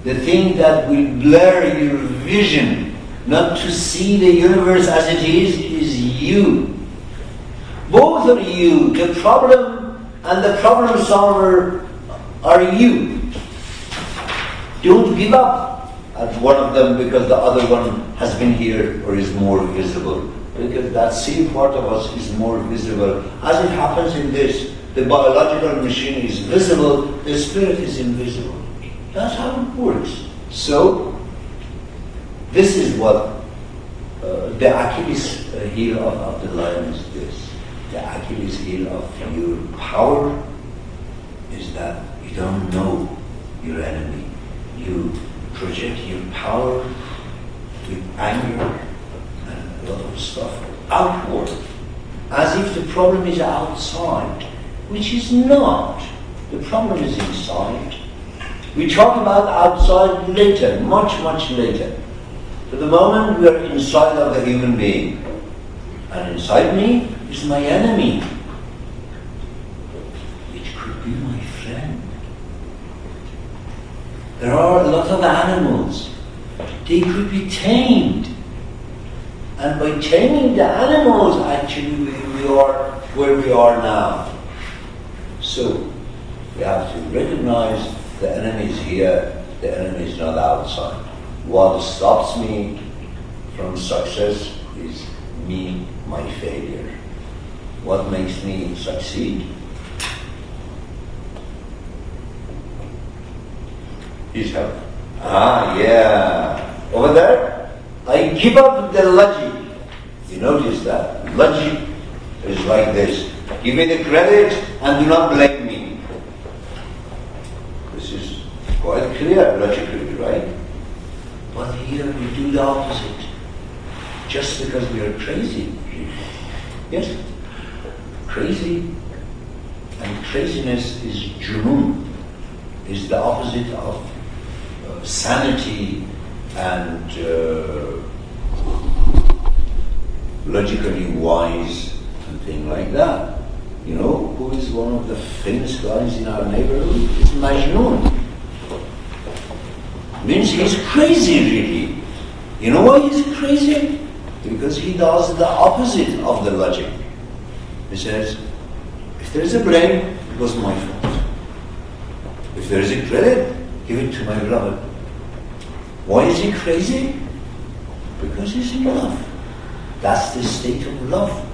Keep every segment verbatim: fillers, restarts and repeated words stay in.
the thing that will blur your vision, not to see the universe as it is, is you. Both are you. The problem and the problem solver are you. Don't give up at one of them because the other one has been here or is more visible. Because that same part of us is more visible. As it happens in this, the biological machine is visible, the spirit is invisible. That's how it works. So, this is what uh, the Achilles heel of, of the lion is this. The Achilles heel of your power is that you don't know your enemy. You project your power with anger and a lot of stuff outward, as if the problem is outside, which is not. The problem is inside. We talk about outside later, much, much later. For the moment, we are inside of the human being. And inside me is my enemy, which could be my friend. There are a lot of animals. They could be tamed. And by taming the animals, actually, we, we are where we are now. So, we have to recognize the enemy is here, the enemy is not outside. What stops me from success is me, my failure. What makes me succeed? Please help. Ah, yeah. Over there, I give up the logic. You notice that? Logic is like this. Give me the credit and do not blame me. This is quite clear logically, right? But here we do the opposite. Just because we are crazy. Yes? Crazy. And craziness is junoon. Is the opposite of uh, sanity and uh, logically wise and things like that. You know who is one of the famous guys in our neighborhood? It's Majnun. Means he's crazy, really. You know why he's crazy? Because he does the opposite of the logic. He says, if there is a blame, it was my fault. If there is a credit, give it to my beloved. Why is he crazy? Because he's in love. That's the state of love.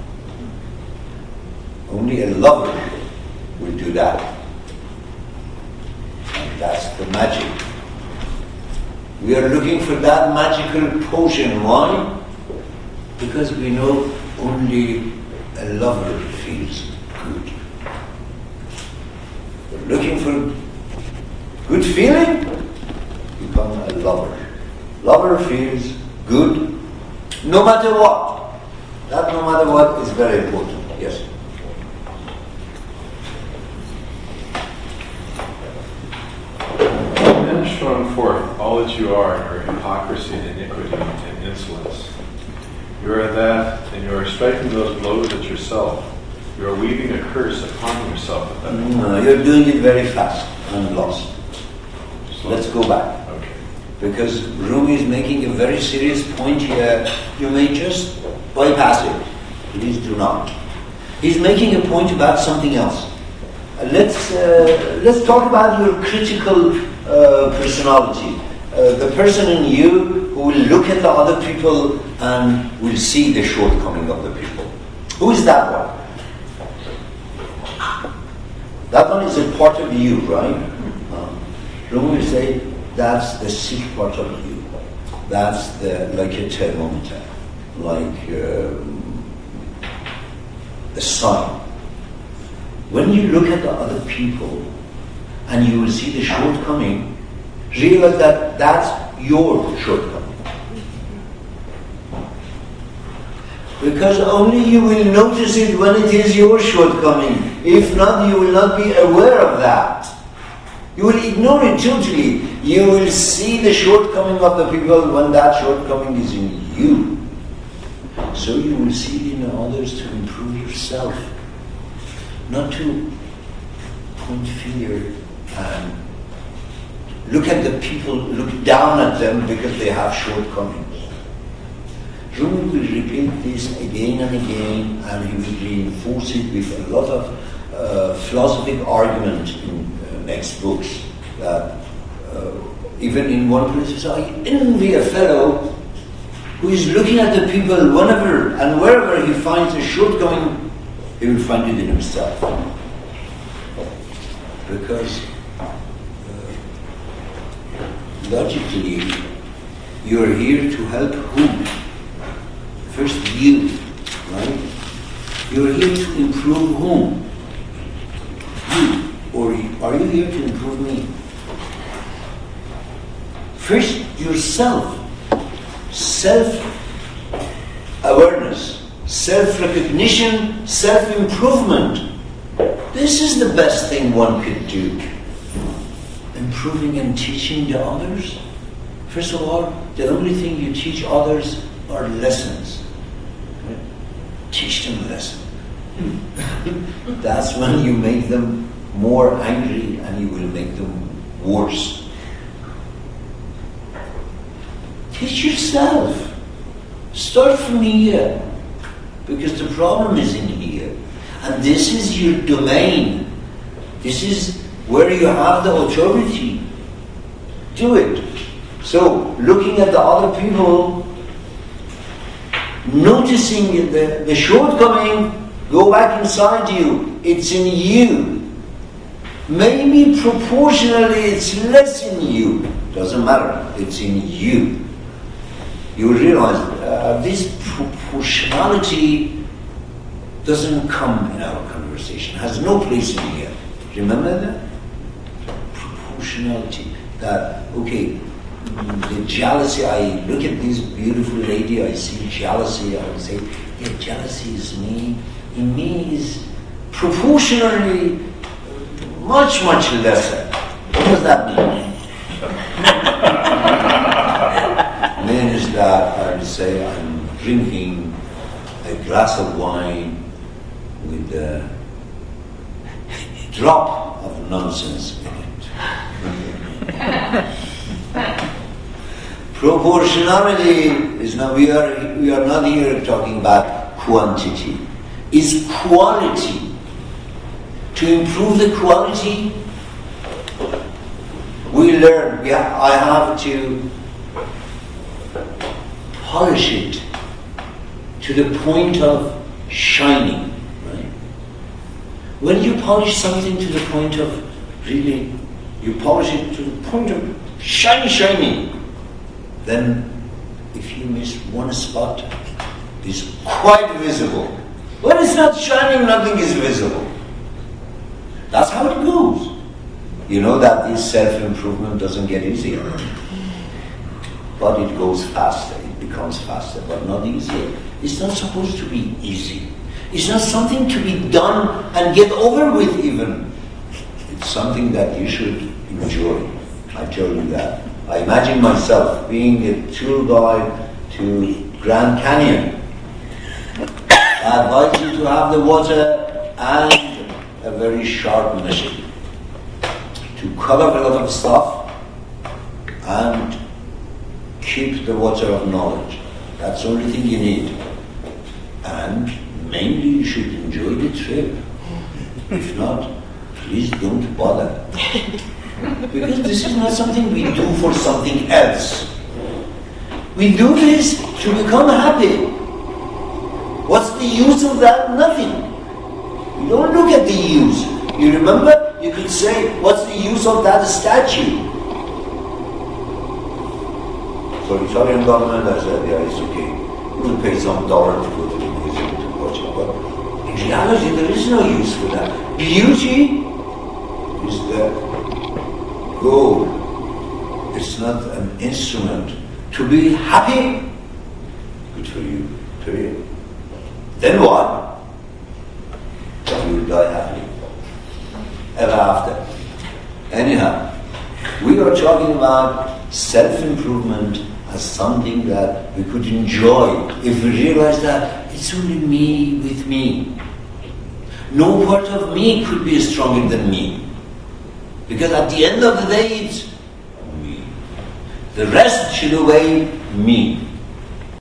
Only a lover will do that. And that's the magic. We are looking for that magical potion. Why? Because we know only a lover feels good. We're looking for good feeling, become a lover. Lover feels good no matter what. That no matter what is very important. Yes? Men showing forth all that you are in your hypocrisy and iniquity and insolence. You are that, and you are striking those blows at yourself. You are weaving a curse upon yourself at that moment. No, you're doing it very fast. I'm lost. Slow. Let's go back. Okay. Because Rumi is making a very serious point here. You may just bypass it. Please do not. He's making a point about something else. Uh, let's uh, let's talk about your critical uh, personality. Uh, the person in you who will look at the other people and will see the shortcoming of the people. Who is that one? That one is a part of you, right? Uh, Rumi will say that's the sick part of you. That's the like a thermometer, like um, a sign. When you look at the other people and you will see the shortcoming, realize that that's your shortcoming. Because only you will notice it when it is your shortcoming. If not, you will not be aware of that. You will ignore it totally. You will see the shortcoming of the people when that shortcoming is in you. So you will see it in others to improve yourself. Not to point finger and look at the people, look down at them because they have shortcomings. Rumi will repeat this again and again, and he will reinforce it with a lot of uh, philosophical argument in uh, next books. That uh, even in one place, he says, I envy a fellow who is looking at the people whenever and wherever he finds a shortcoming, he will find it in himself. Because uh, logically, you are here to help whom? First you, right? You are here to improve whom? You. Or are you here to improve me? First yourself. Self-awareness, self-recognition, self-improvement. This is the best thing one could do. Improving and teaching the others. First of all, the only thing you teach others are lessons. Teach them a lesson. That's when you make them more angry and you will make them worse. Teach yourself. Start from here. Because the problem is in here. And this is your domain. This is where you have the authority. Do it. So, looking at the other people, noticing the, the shortcoming, go back inside you. It's in you. Maybe proportionally it's less in you. Doesn't matter. It's in you. You realize uh, this proportionality doesn't come in our conversation. Has no place in here. Remember that? Proportionality. That, okay, the jealousy, I look at this beautiful lady, I see jealousy, I would say, yeah, jealousy is me. In me is proportionally much, much lesser. What does that mean? Means that I would say I'm drinking a glass of wine with a drop of nonsense in it. Proportionality is now, we are we are not here talking about quantity. Is quality. To improve the quality, we learn. We ha- I have to polish it to the point of shining. Right? When you polish something to the point of really, you polish it to the point of shiny, shiny. Then, if you miss one spot, it's quite visible. When it's not shining, nothing is visible. That's how it goes. You know that this self-improvement doesn't get easier. But it goes faster. It becomes faster, but not easier. It's not supposed to be easy. It's not something to be done and get over with even. It's something that you should enjoy. I tell you that. I imagine myself being a tour guide to Grand Canyon. I advise you to have the water and a very sharp machine to cut off a lot of stuff and keep the water of knowledge. That's the only thing you need. And mainly you should enjoy the trip. If not, please don't bother. Because this is not something we do for something else. We do this to become happy. What's the use of that? Nothing. You don't look at the use. You remember? You could say, what's the use of that statue? So the Italian government has said, yeah, it's okay. We'll pay some dollar to go to the museum to watch it. But in reality, there is no use for that. Beauty is the goal. It's not an instrument. To be happy, good for you, period. Then what? Then you will die happily. Ever after. Anyhow, we are talking about self-improvement as something that we could enjoy if we realize that it's only me with me. No part of me could be stronger than me. Because at the end of the day, it's The rest should obey me.